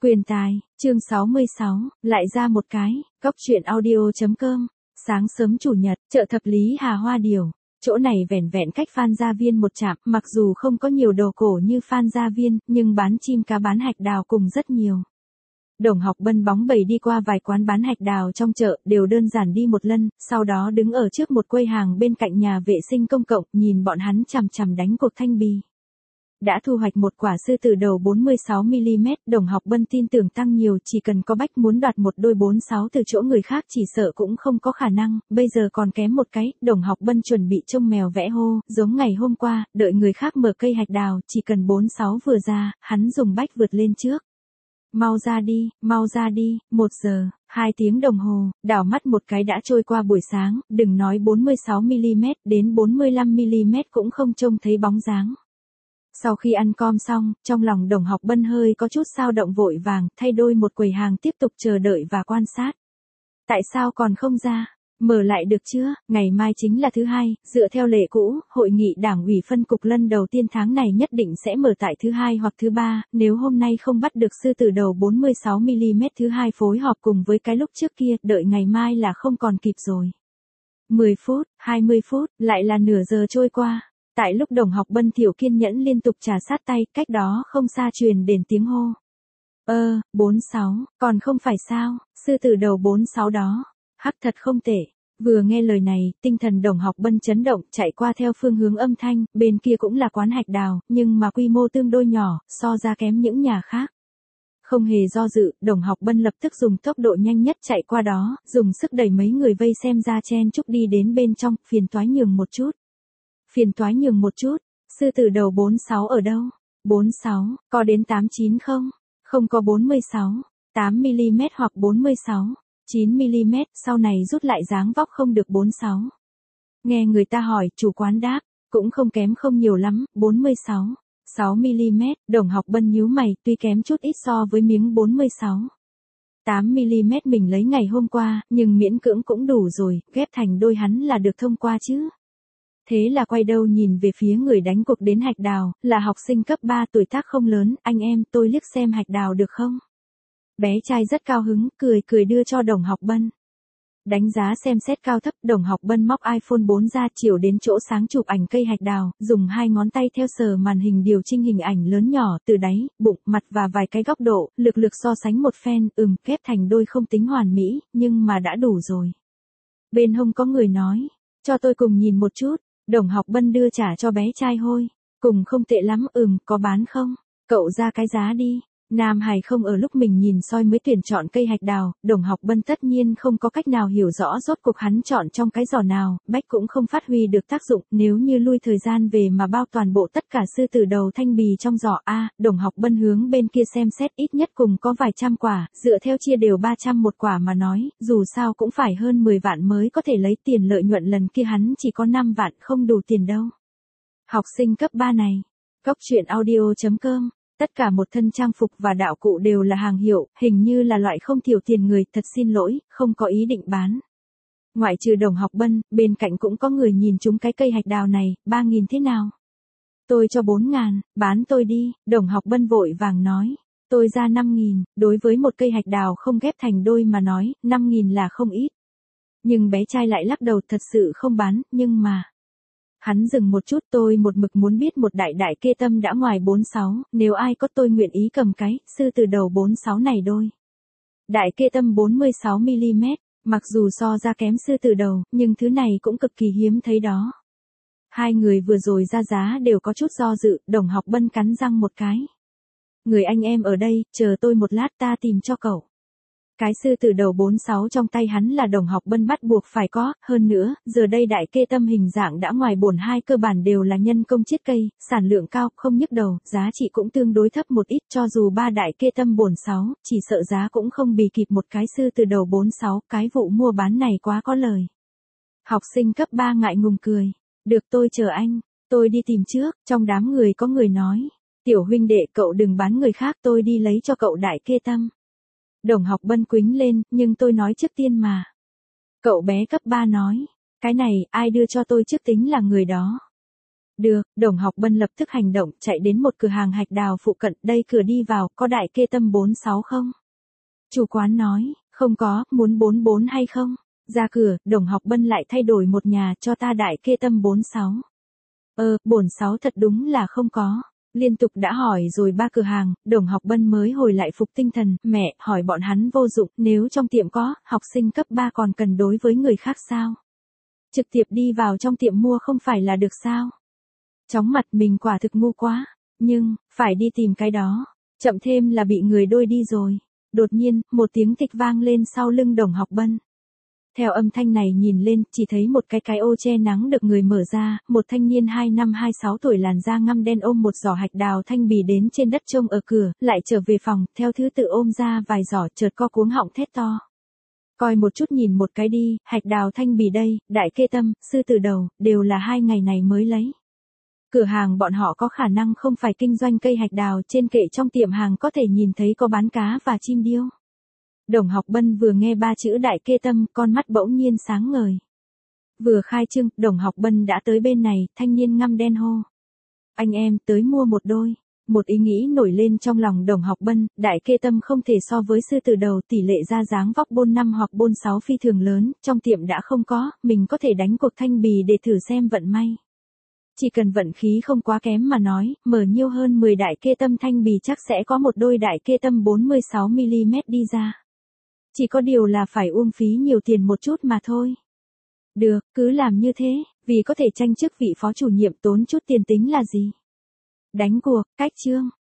Quyền tài, chương 66, lại ra một cái, góc truyện audio.com, sáng sớm chủ nhật, chợ thập lý Hà Hoa Điểu. Chỗ này vẻn vẹn cách Phan Gia Viên một trạm, mặc dù không có nhiều đồ cổ như Phan Gia Viên, nhưng bán chim cá bán hạch đào cùng rất nhiều. Đồng Học Bân bóng bẩy đi qua vài quán bán hạch đào trong chợ, đều đơn giản đi một lần, sau đó đứng ở trước một quầy hàng bên cạnh nhà vệ sinh công cộng, nhìn bọn hắn chằm chằm đánh cuộc thanh bì. Đã thu hoạch một quả sư tử đầu 46mm, Đồng Học Bân tin tưởng tăng nhiều, chỉ cần có bách muốn đoạt một đôi 46 từ chỗ người khác chỉ sợ cũng không có khả năng, bây giờ còn kém một cái, Đồng Học Bân chuẩn bị trông mèo vẽ hô, giống ngày hôm qua, đợi người khác mở cây hạch đào, chỉ cần 46 vừa ra, hắn dùng bách vượt lên trước. Mau ra đi, 1 giờ, 2 tiếng đồng hồ, đảo mắt một cái đã trôi qua buổi sáng, đừng nói 46mm, đến 45mm cũng không trông thấy bóng dáng. Sau khi ăn cơm xong, trong lòng Đồng Học Bân hơi có chút xao động, vội vàng, thay đôi một quầy hàng tiếp tục chờ đợi và quan sát. Tại sao còn không ra? Mở lại được chưa? Ngày mai chính là thứ hai, dựa theo lệ cũ, hội nghị đảng ủy phân cục lần đầu tiên tháng này nhất định sẽ mở tại thứ hai hoặc thứ ba, nếu hôm nay không bắt được sư tử đầu 46mm thứ hai phối hợp cùng với cái lúc trước kia, đợi ngày mai là không còn kịp rồi. 10 phút, 20 phút, lại là nửa giờ trôi qua. Tại lúc Đồng Học Bân thiểu kiên nhẫn liên tục trà sát tay, cách đó không xa truyền đến tiếng hô. 46, còn không phải sao, sư tử đầu 46 đó. Hắc thật không tệ. Vừa nghe lời này, tinh thần Đồng Học Bân chấn động, chạy qua theo phương hướng âm thanh, bên kia cũng là quán hạch đào, nhưng mà quy mô tương đối nhỏ, so ra kém những nhà khác. Không hề do dự, Đồng Học Bân lập tức dùng tốc độ nhanh nhất chạy qua đó, dùng sức đẩy mấy người vây xem ra chen chúc đi đến bên trong, phiền toái nhường một chút, sư tử đầu 46 ở đâu? 46, có đến 89 không? Không có 46, 8mm hoặc 46, 9mm, sau này rút lại dáng vóc không được 46. Nghe người ta hỏi, chủ quán đáp, cũng không kém không nhiều lắm, 46, 6mm, Đồng Học Bân nhíu mày, tuy kém chút ít so với miếng 46. 8mm mình lấy ngày hôm qua, nhưng miễn cưỡng cũng đủ rồi, ghép thành đôi hắn là được thông qua chứ. Thế là quay đầu nhìn về phía người đánh cuộc đến hạch đào, là học sinh cấp 3 tuổi tác không lớn, anh em tôi liếc xem hạch đào được không? Bé trai rất cao hứng, cười đưa cho Đồng Học Bân. Đánh giá xem xét cao thấp, Đồng Học Bân móc iPhone 4 ra, chiều đến chỗ sáng chụp ảnh cây hạch đào, dùng 2 ngón tay theo sờ màn hình điều chỉnh hình ảnh lớn nhỏ, từ đáy, bụng, mặt và vài cái góc độ, lực so sánh một phen, ghép thành đôi không tính hoàn mỹ, nhưng mà đã đủ rồi. Bên hông có người nói, cho tôi cùng nhìn một chút. Đồng Học Bân đưa trả cho bé trai hôi. Cùng không tệ lắm, có bán không? Cậu ra cái giá đi. Nam Hải không ở lúc mình nhìn soi mới tuyển chọn cây hạch đào, Đồng Học Bân tất nhiên không có cách nào hiểu rõ rốt cuộc hắn chọn trong cái giỏ nào, bách cũng không phát huy được tác dụng, nếu như lui thời gian về mà bao toàn bộ tất cả sư tử đầu thanh bì trong giỏ Đồng Học Bân hướng bên kia xem xét, ít nhất cùng có vài trăm quả, dựa theo chia đều 300 một quả mà nói, dù sao cũng phải hơn 10 vạn mới có thể lấy tiền lợi nhuận, lần kia hắn chỉ có 5 vạn, không đủ tiền đâu. Học sinh cấp 3 này, góc truyện audio.com. Tất cả một thân trang phục và đạo cụ đều là hàng hiệu, hình như là loại không thiểu tiền người, thật xin lỗi, không có ý định bán. Ngoại trừ Đồng Học Bân, bên cạnh cũng có người nhìn chúng cái cây hạch đào này, 3.000 thế nào? Tôi cho 4.000, bán tôi đi, Đồng Học Bân vội vàng nói. Tôi ra 5.000, đối với một cây hạch đào không ghép thành đôi mà nói, 5.000 là không ít. Nhưng bé trai lại lắc đầu, thật sự không bán, nhưng mà... Hắn dừng một chút, tôi một mực muốn biết một đại kê tâm đã ngoài 46, nếu ai có tôi nguyện ý cầm cái, sư tử đầu 46 này đôi. Đại kê tâm 46mm, mặc dù so ra kém sư tử đầu, nhưng thứ này cũng cực kỳ hiếm thấy đó. Hai người vừa rồi ra giá đều có chút do dự, Đồng Học Bân cắn răng một cái. Người anh em ở đây, chờ tôi một lát ta tìm cho cậu. Cái sư tử đầu 46 trong tay hắn là Đồng Học Bân bắt buộc phải có, hơn nữa, giờ đây đại kê tâm hình dạng đã ngoài bổn hai cơ bản đều là nhân công chiết cây, sản lượng cao, không nhức đầu, giá trị cũng tương đối thấp một ít, cho dù ba đại kê tâm 46, chỉ sợ giá cũng không bì kịp một cái sư tử đầu 46, cái vụ mua bán này quá có lời. Học sinh cấp 3 ngại ngùng cười, được tôi chờ anh, tôi đi tìm trước, trong đám người có người nói, tiểu huynh đệ cậu đừng bán người khác, tôi đi lấy cho cậu đại kê tâm. Đồng Học Bân quính lên, nhưng tôi nói trước tiên mà. Cậu bé cấp 3 nói, cái này, ai đưa cho tôi trước tính là người đó. Được, Đồng Học Bân lập tức hành động, chạy đến một cửa hàng hạch đào phụ cận, đây cửa đi vào, có đại kê tâm 46 không? Chủ quán nói, không có, muốn 44 hay không? Ra cửa, Đồng Học Bân lại thay đổi một nhà, cho ta đại kê tâm 46. 46 thật đúng là không có. Liên tục đã hỏi rồi 3 cửa hàng, Đồng Học Bân mới hồi lại phục tinh thần, mẹ, hỏi bọn hắn vô dụng, nếu trong tiệm có, học sinh cấp 3 còn cần đối với người khác sao? Trực tiếp đi vào trong tiệm mua không phải là được sao? Chóng mặt mình quả thực ngu quá, nhưng, phải đi tìm cái đó, chậm thêm là bị người đôi đi rồi. Đột nhiên, một tiếng thịch vang lên sau lưng Đồng Học Bân. Theo âm thanh này nhìn lên, chỉ thấy một cái ô che nắng được người mở ra, một thanh niên 25-26 tuổi làn da ngăm đen ôm một giỏ hạch đào thanh bì đến trên đất trông ở cửa, lại trở về phòng, theo thứ tự ôm ra vài giỏ, chợt co cuống họng thét to. Coi một chút nhìn một cái đi, hạch đào thanh bì đây, đại kê tâm, sư tử đầu, đều là 2 ngày này mới lấy. Cửa hàng bọn họ có khả năng không phải kinh doanh cây hạch đào, trên kệ trong tiệm hàng có thể nhìn thấy có bán cá và chim điêu. Đồng Học Bân vừa nghe 3 chữ đại kê tâm, con mắt bỗng nhiên sáng ngời. Vừa khai trương, Đồng Học Bân đã tới bên này, thanh niên ngăm đen hô. Anh em, tới mua một đôi. Một ý nghĩ nổi lên trong lòng Đồng Học Bân, đại kê tâm không thể so với sư tử đầu, tỷ lệ ra dáng vóc bôn 5 hoặc bôn 6 phi thường lớn, trong tiệm đã không có, mình có thể đánh cuộc thanh bì để thử xem vận may. Chỉ cần vận khí không quá kém mà nói, mở nhiều hơn 10 đại kê tâm thanh bì chắc sẽ có một đôi đại kê tâm 46mm đi ra. Chỉ có điều là phải uổng phí nhiều tiền một chút mà thôi. Được, cứ làm như thế, vì có thể tranh chức vị phó chủ nhiệm tốn chút tiền tính là gì. Đánh cuộc, cách chương.